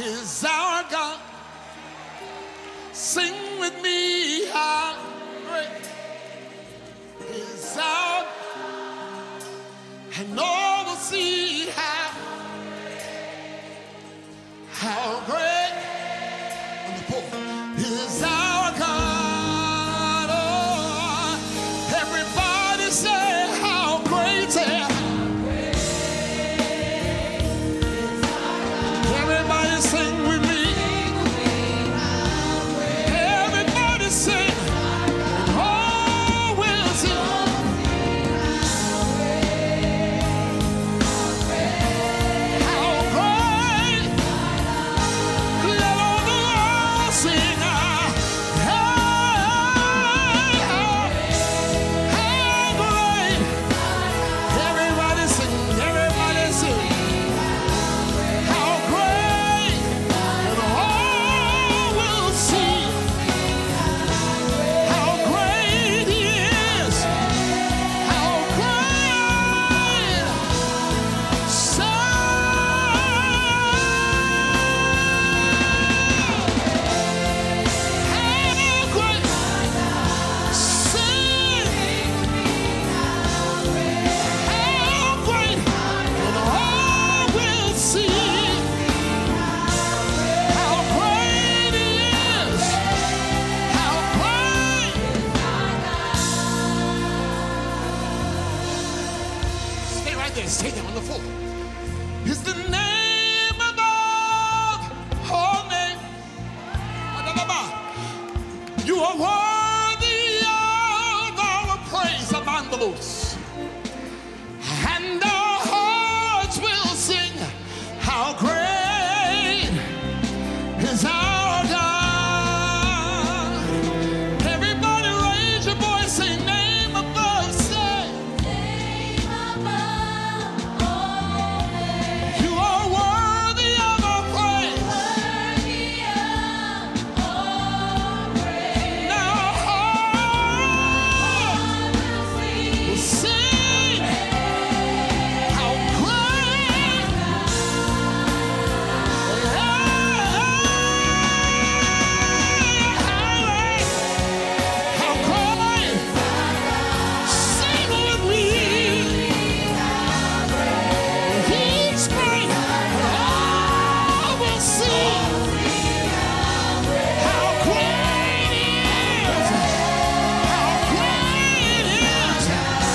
is our God. Sing with me, how great is our God. And all will see how great is our God. Oh, everybody say how great. Everybody sing with me. Everybody sing. Oh, we'll sing. How great. Let all the world sing. How great. Everybody sing. Everybody sing. How great. And all will see how great He is. How great. So how great. Sing. How great. And all will see how great He is. How great. Stay right there. Stay there on the floor. Is the name above all names. You are worthy of our praise, Amandalos. And our hearts will sing, how great is our God. Everybody raise your voice, say name above, say. You are worthy of our praise. And our hearts will sing, how great. How great. Sing with me. He's great. All will sing how great He is. How great He is.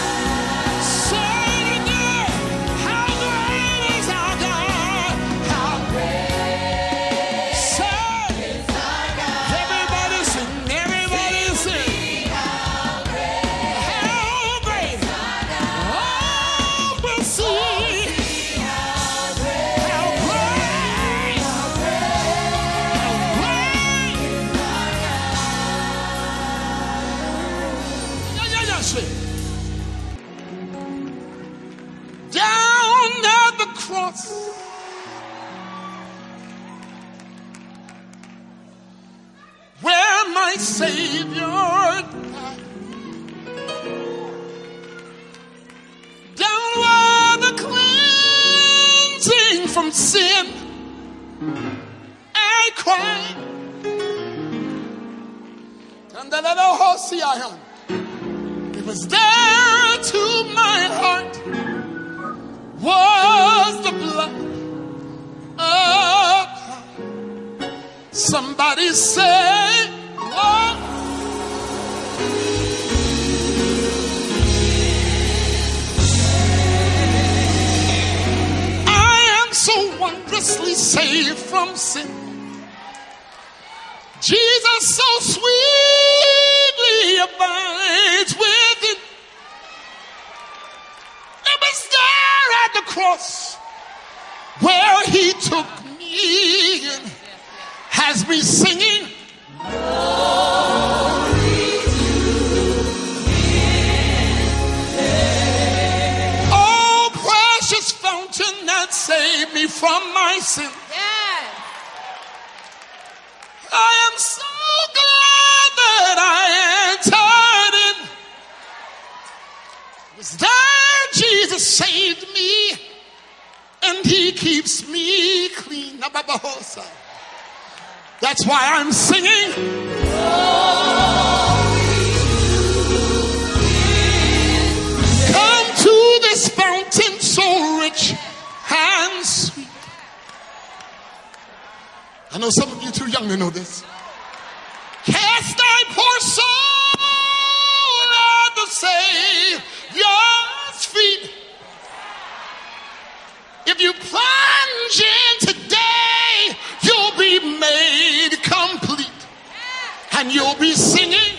Say it again. How great is our God. How great. Say. Everybody sing. Everybody sing. How great. All will see how great. How great. Yeah. Down at the cross, where my Savior died. Down where the cleansing from sin I cried. And the little horse I am. It was there to my heart was the blood of somebody say, oh. I am so wondrously saved from sin. Jesus so sweetly abides within. It was there at the cross where He took me and has me singing. Oh, precious fountain that saved me from my sin. I am so glad that I entered in. It was there Jesus saved me, and He keeps me clean. That's why I'm singing. Come to this fountain so rich and sweet. I know some of you too young to know this. Cast thy poor soul at the Savior's feet. If you plunge in today, you'll be made complete. And you'll be singing.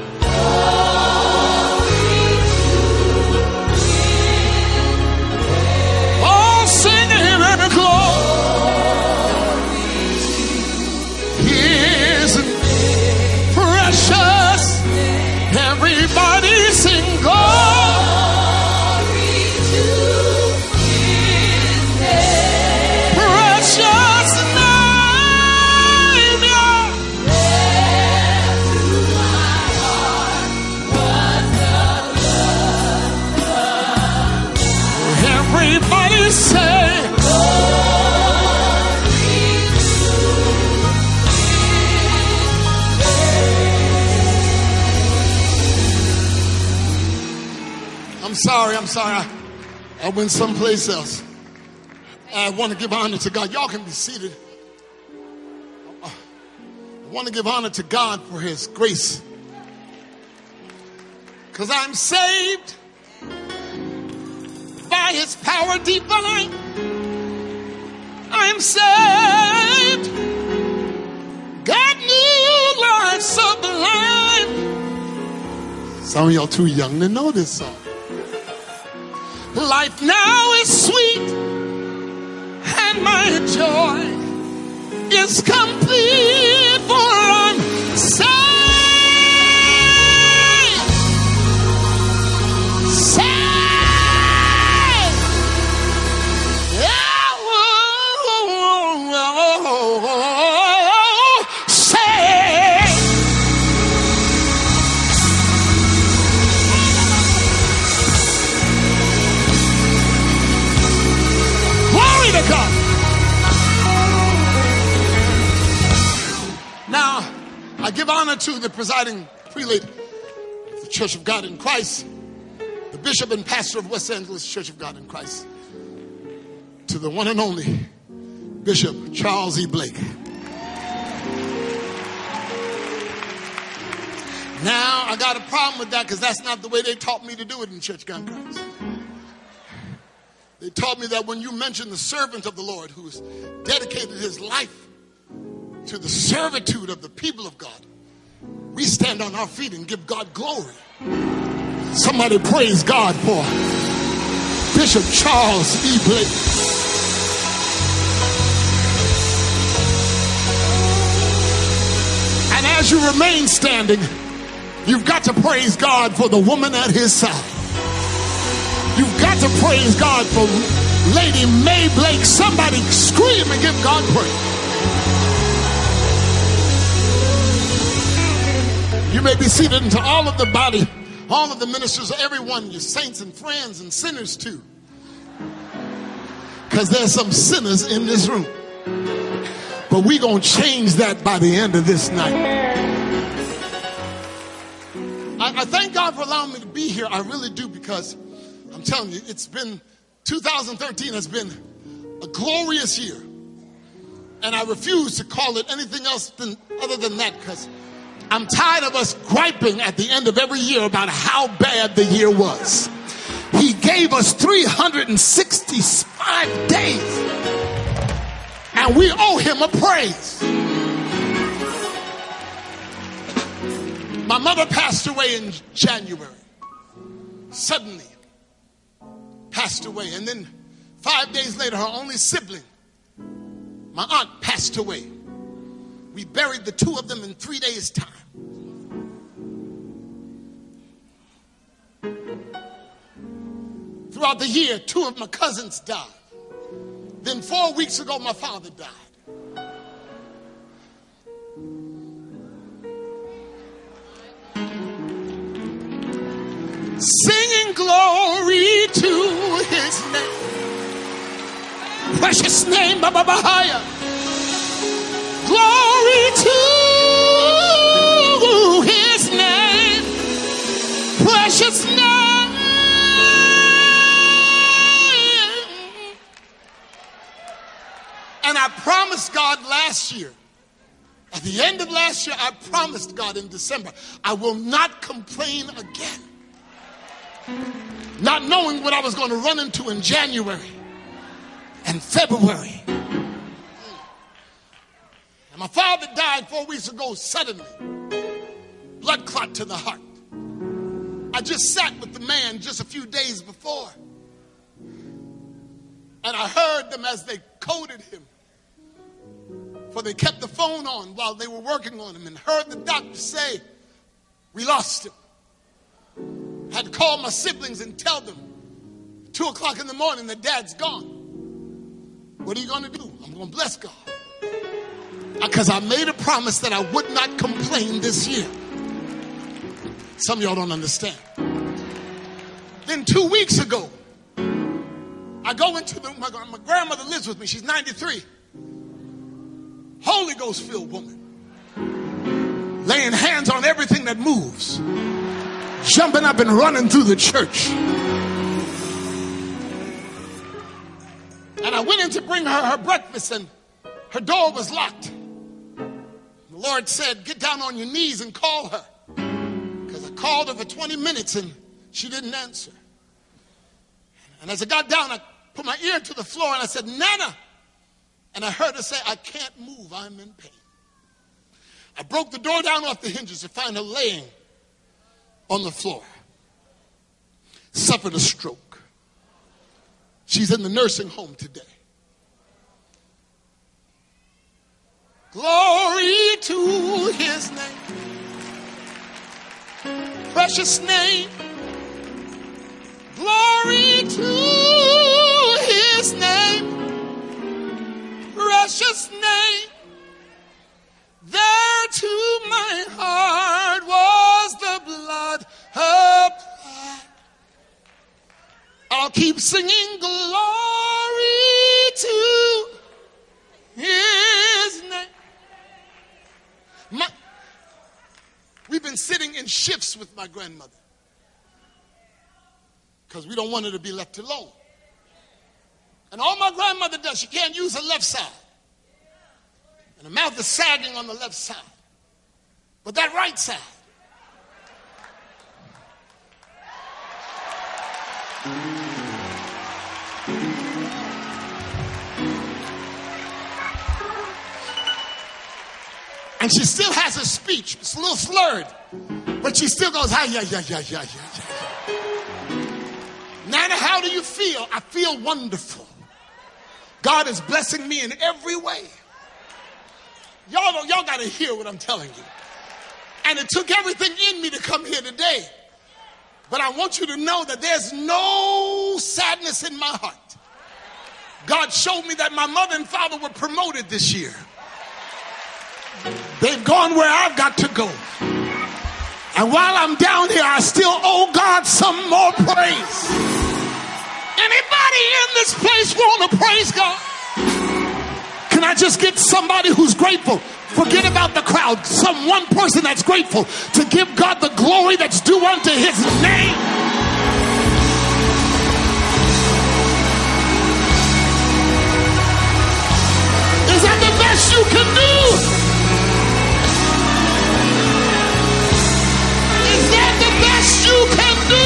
Oh, singing and glory. His precious. Everybody sing glory to His name. Precious name, yeah. There to my heart was the blood. Everybody say I'm sorry. I went someplace else. I want to give honor to God. Y'all can be seated. I want to give honor to God for His grace. Because I'm saved by His power divine. I am saved. God knew life sublime. Some of y'all too young to know this song. Life now is sweet, and my joy is complete, for I'm saved. Saved. Saved. To God. Now, I give honor to the presiding prelate of the Church of God in Christ, the bishop and pastor of West Angeles Church of God in Christ, to the one and only Bishop Charles E. Blake. Now, I got a problem with that because that's not the way they taught me to do it in Church of God in Christ. They taught me that when you mention the servant of the Lord who's dedicated his life to the servitude of the people of God, we stand on our feet and give God glory. Somebody praise God for Bishop Charles E. Blake. And as you remain standing, you've got to praise God for the woman at his side. You've got to praise God for Lady May Blake. Somebody scream and give God praise. You may be seated, into all of the body, all of the ministers, everyone, your saints and friends and sinners too. Because there's some sinners in this room. But we're going to change that by the end of this night. I thank God for allowing me to be here. I really do, because I'm telling you, 2013 has been a glorious year. And I refuse to call it anything else other than that, because I'm tired of us griping at the end of every year about how bad the year was. He gave us 365 days, and we owe him a praise. My mother passed away in January. Suddenly passed away. And then 5 days later, her only sibling, my aunt, passed away. We buried the two of them in 3 days' time. Throughout the year, two of my cousins died. Then 4 weeks ago, my father died. Singing glory to his name. Precious name, Baba Bahia. Glory to his name, precious name. And I promised God last year, at the end of last year, I promised God in December, I will not complain again. Not knowing what I was going to run into in January and February. And my father died 4 weeks ago suddenly. Blood clot to the heart. I just sat with the man just a few days before. And I heard them as they coded him. For they kept the phone on while they were working on him, and heard the doctor say, we lost him. Had to call my siblings and tell them 2 o'clock in the morning that dad's gone. What are you going to do? I'm going to bless God. Because I made a promise that I would not complain this year. Some of y'all don't understand. Then 2 weeks ago, I go into my grandmother lives with me. She's 93. Holy Ghost filled woman. Laying hands on everything that moves. Jumping up and running through the church. And I went in to bring her breakfast, and her door was locked. The Lord said, get down on your knees and call her. Because I called her for 20 minutes and she didn't answer. And as I got down, I put my ear to the floor and I said, Nana. And I heard her say, I can't move, I'm in pain. I broke the door down off the hinges to find her laying on the floor. Suffered a stroke. She's in the nursing home today. Glory to his name. Precious name. Glory to his name. Precious name. There to my heart was the blood applied. I'll keep singing glory to his name. We've been sitting in shifts with my grandmother because we don't want her to be left alone. And all my grandmother does, she can't use her left side. And her mouth is sagging on the left side. But that right side. And she still has her speech. It's a little slurred. But she still goes, yeah. Nana, how do you feel? I feel wonderful. God is blessing me in every way. Y'all got to hear what I'm telling you. And it took everything in me to come here today. But I want you to know that there's no sadness in my heart. God showed me that my mother and father were promoted this year. They've gone where I've got to go. And while I'm down here, I still owe God some more praise. Anybody in this place want to praise God? Can I just get somebody who's grateful? Forget about the crowd. One person that's grateful to give God the glory that's due unto his name. Is that the best you can do? Is that the best you can do?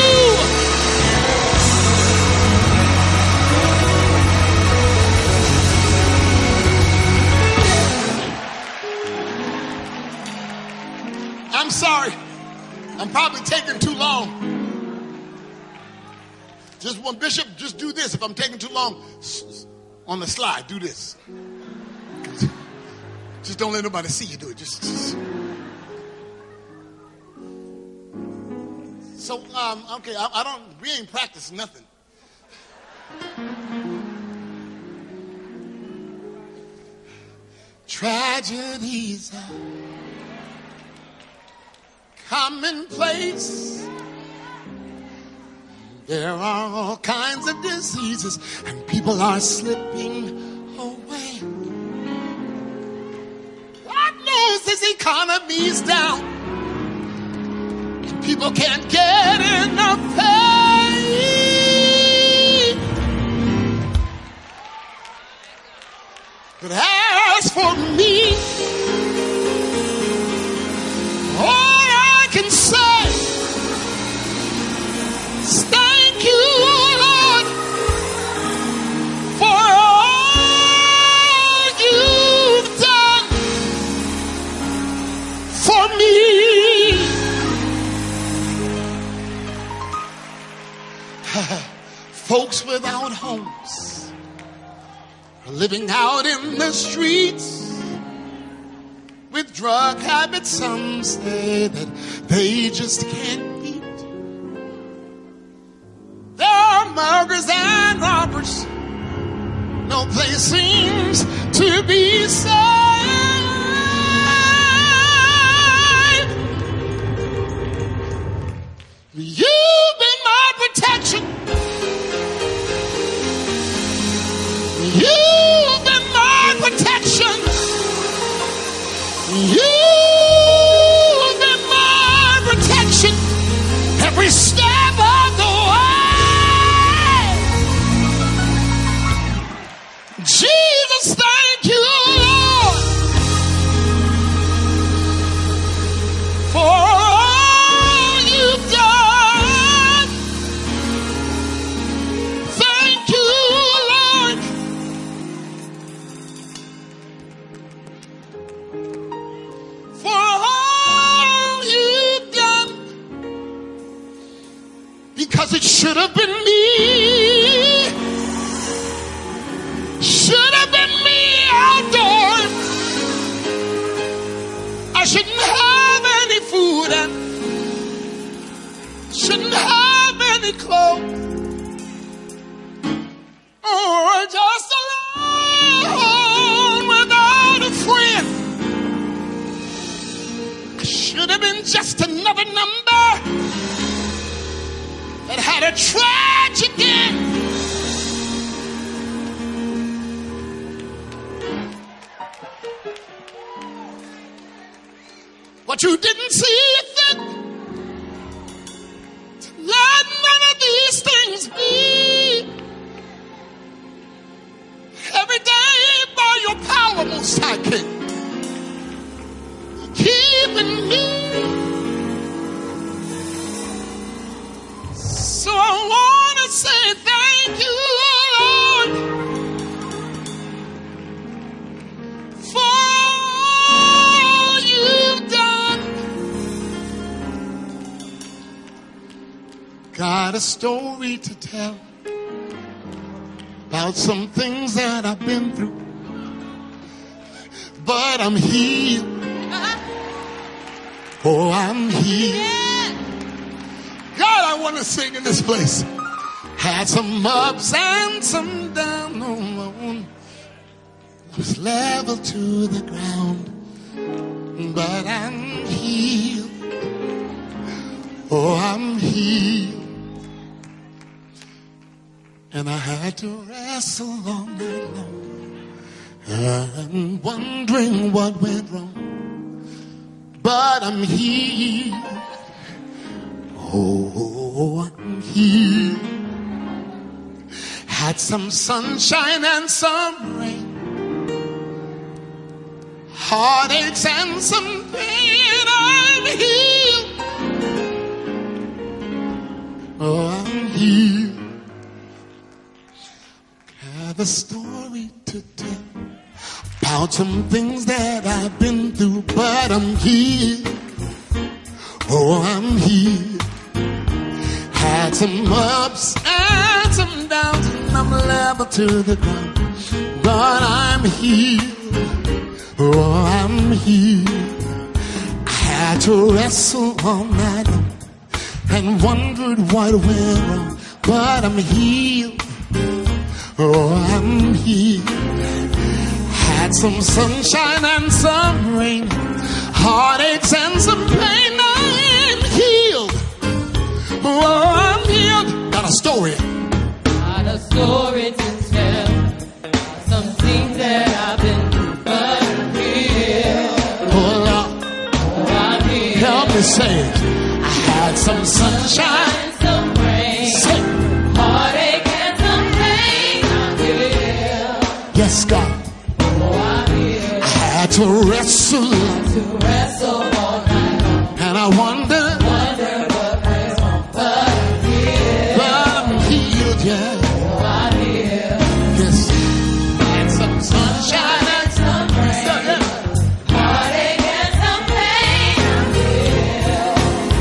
I'm sorry. I'm probably taking too long. Just one bishop, just do this. If I'm taking too long, on the slide, do this. Just don't let nobody see you do it. Just. So, okay, we ain't practicing nothing. Tragedies are commonplace. There are all kinds of diseases, and people are slipping away. economy's down. And people can't get enough pay. But as for me, all I can say is thank you, Lord, for all you've done for me. Folks without homes are living out in the streets with drug habits. Some say that they just can't eat. There are murderers and robbers. No place seems to be safe. You've been my protection. You've been my protection. You've been my protection every step of the way. Jesus, thank you, Lord, for all you've done. Thank you, Lord. For all you've done, because it should have been me, should have been me outdoors. I shouldn't have any food and shouldn't have any clothes, or just alone without a friend. Should have been just another number that had a tragic end. But you didn't see fit to let none of these things be. Every day by your power, Most High King, keeping me. So I want to say thank you, Lord, for all you've done. Got a story to tell about some things that I've been through, but I'm healed. Oh, I'm here. God, I want to sing in this place. Had some ups and some downs. Was level to the ground, but I'm healed. Oh, I'm healed. And I had to wrestle all night long, and wondering what went wrong. But I'm healed. Oh, I'm healed. Had some sunshine and some rain, heartaches and some pain. I'm healed. Oh, I'm healed. Have a story to tell about some things that I've been through, but I'm healed. Oh, I'm healed. Had some ups and some downs, and I'm level to the ground, but I'm healed. Oh, I'm healed. I had to wrestle all night long and wondered what went wrong, but I'm healed. Oh, I'm healed. Had some sunshine and some rain, heartaches and some pain. I'm healed. Oh, I'm healed. Got a story. Got a story to tell. Some things that I've been through, but I'm healed. Oh, Lord. had some sunshine, some rain, say, heartache and some pain. I'm here. yes, God. Oh, I'm here. I had to wrestle, To wrestle all night long. and I wondered, Wonder what went wrong. But I'm here. but I'm healed, yeah. Oh, I'm here. Yes, I had some sunshine and Some rain, yeah. heartache and some pain. I'm here.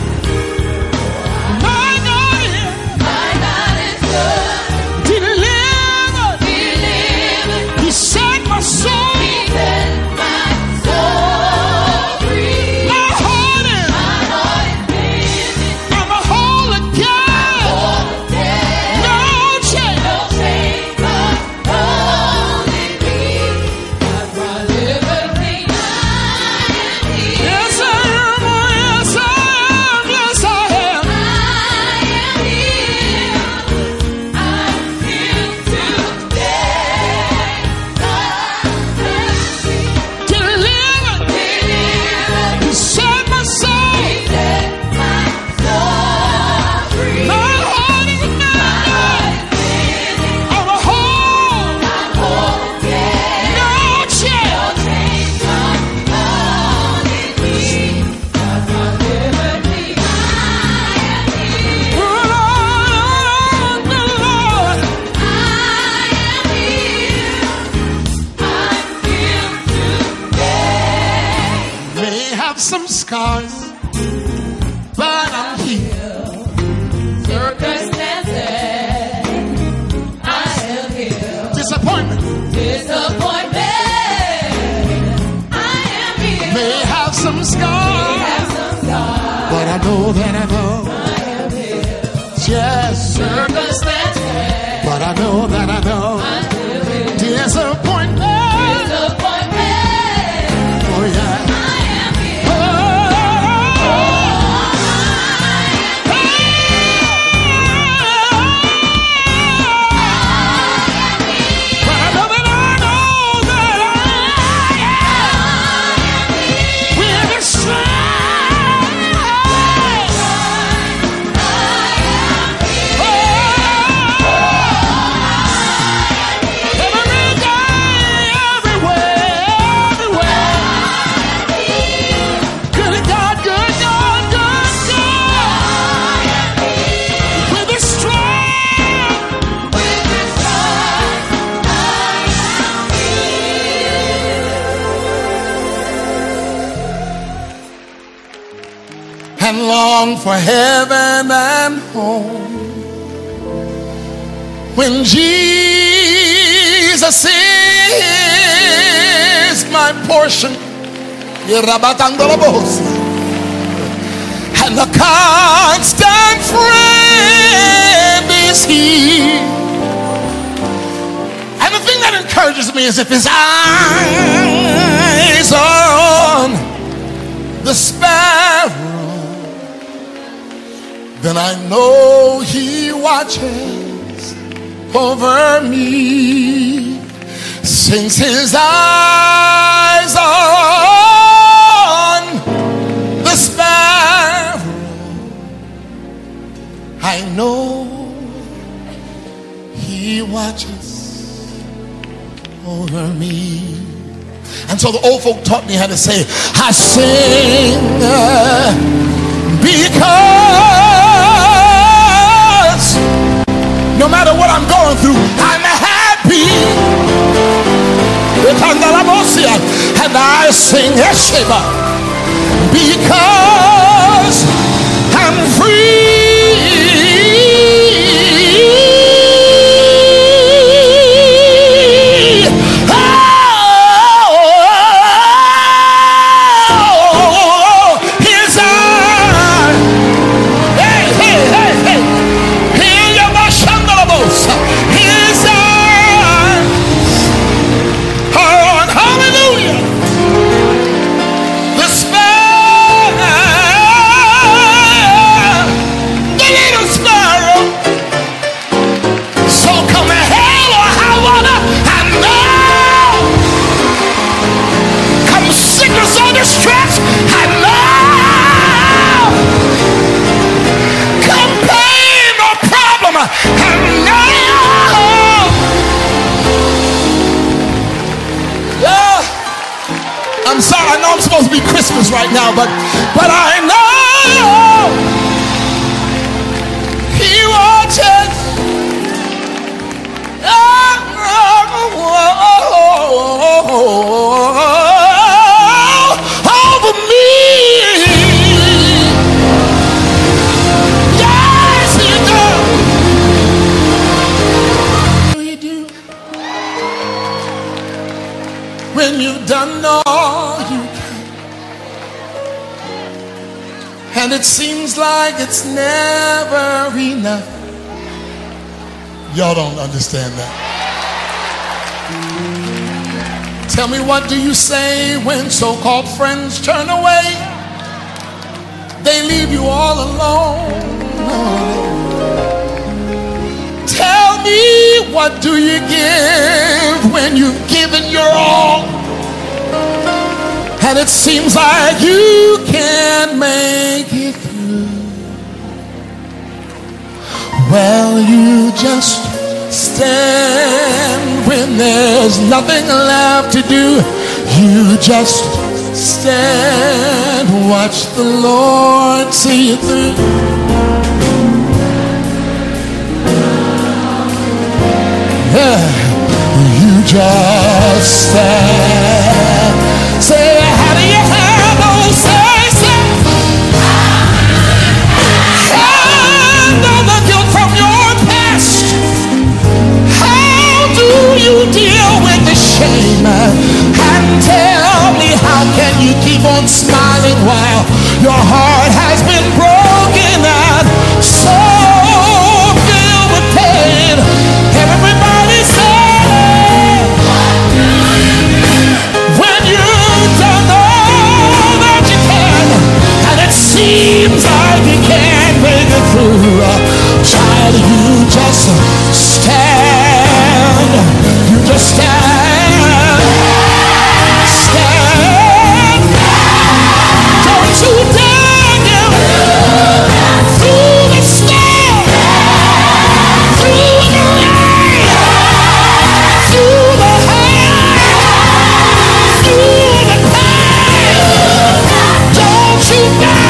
My God, yeah. My God is good. Delivered. Delivered. He set my soul. He set my soul free. My heart is, My heart is mended. I'm a whole again. All dead. No change. No chains are holding me. God delivered me. I am here. Yes, I am. Oh, yes, I am. Yes, I am. I am here. I'm here today. God bless me. Delivered. Delivered. He set my soul. He set my soul free. My heart is My heart mended. is mended. I'm a whole. I'm whole again. No change. No chains are holding me. God delivered me. I am here. Oh, Lord, oh, Lord. I am here. I'm here today. May have some scars, but I'm here. Circumstances, I am here. Disappointment Disappointment, I am here. may have some scars, Have some scars, but I know that I know. I am here. Yes, Circumstances, but I know that I know. I'm still here. Disappointment. Disappointment, Oh yeah. I am here. Oh, but I know that I know that I will be strong. Every day, everywhere, everywhere. Good God, good God, good God. We'll be strong. And long for heaven and home. When Jesus is my portion, and the constant friend is He. And the thing that encourages me is if His eyes are on the sparrow, then I know He watches over me. Since His eyes are on the sparrow, I know He watches over me. And so the old folk taught me how to say, I sing because no matter what I'm going through, I'm happy. And I sing Sheba because I'm free. Oh, His eyes. Hey, hey, hey, hey. His eyes are on, hallelujah, the sparrow. things right now, but I know he watches over me. Yes, he does. He do. When you've done all you can, and it seems like it's never enough. Y'all don't understand that. Tell me, what do you say when so-called friends turn away? They leave you all alone. Tell me, what do you give when you've given your all, and it seems like you can't make it through? Well, you just stand when there's nothing left to do. You just stand, watch the Lord see you through. Yeah, you just stand. Say, how do you handle, say, handle the guilt from your past? How do you deal with the shame? And tell me, how can you keep on smiling while your heart has been broken and so filled with pain? Everybody say, when you've done all that you can, and it seems like you can't make it through, child, you just stand. You just stand. Stand. Don't you dare give through the storm, through the rain, through the hell, through the pain. Don't you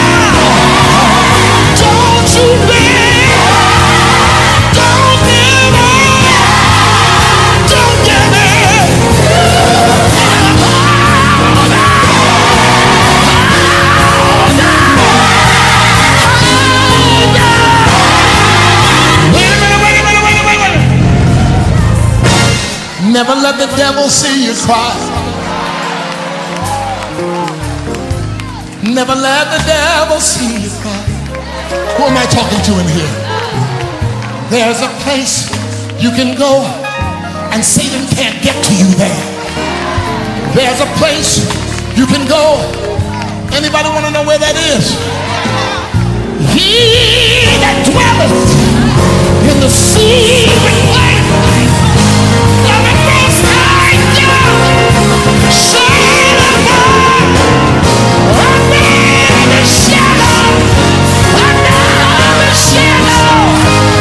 bow. Don't you bend. Don't give up. Don't give in. Never let the devil see you cry. Never let the devil see you cry. Who am I talking to in here? There's a place you can go and Satan can't get to you there. There's a place you can go. Anybody want to know where that is? He that dwelleth in the secret place of the Most High God shall abide under the shadow, under the shadow,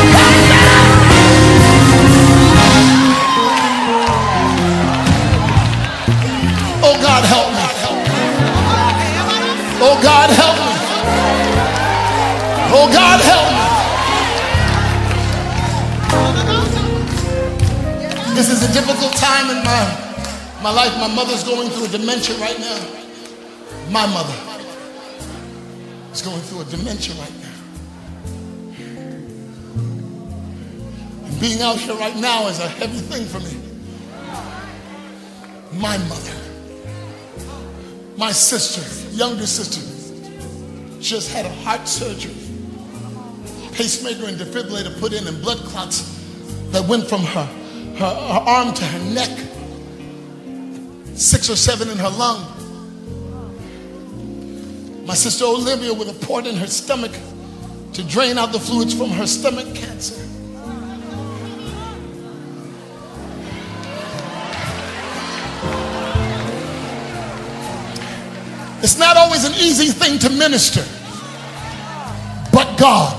Oh God, help me. Oh God, help me. Oh God, help me. This is a difficult time in my life. My mother's going through a dementia right now. My mother is going through a dementia right now. And being out here right now is a heavy thing for me. My mother, my sister, younger sister, just had a heart surgery. Pacemaker and defibrillator put in and blood clots that went from her arm to her neck, 6 or 7 in her lung. My sister Olivia with a port in her stomach to drain out the fluids from her stomach cancer. It's not always an easy thing to minister, but God.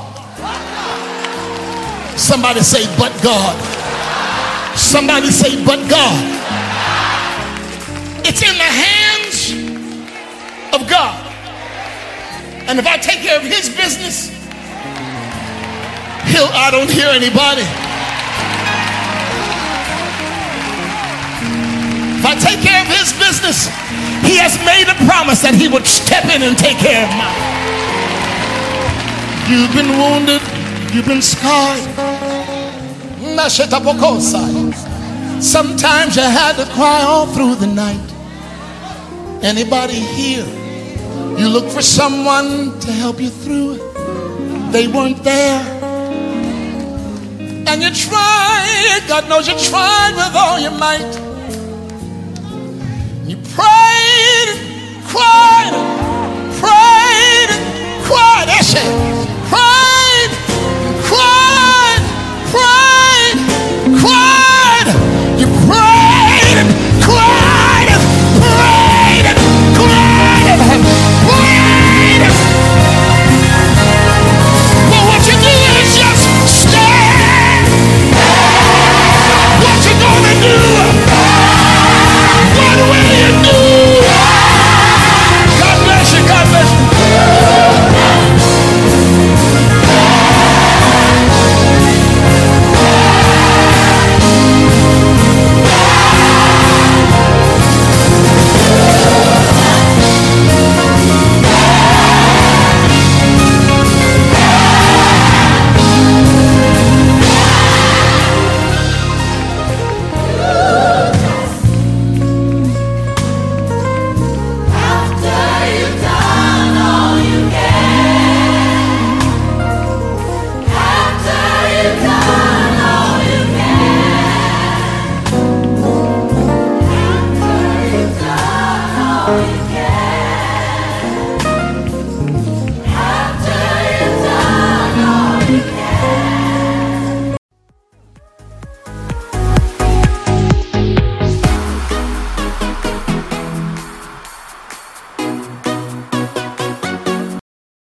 Somebody say, but God. Somebody say, but God. It's in the hands of God. And if I take care of his business, I don't hear anybody. If I take care of his business, he has made a promise that he would step in and take care of mine. You've been wounded, you've been scarred. Sometimes you had to cry all through the night. Anybody here? You look for someone to help you through it. They weren't there. And you tried, God knows you tried with all your might. You prayed, cried, prayed, cried. That's it. Cried, cried, prayed, cried. You prayed, cried, prayed, cried, prayed. But what you do is just stand. What you gonna do? What will you do? God bless you, God bless you. Oh,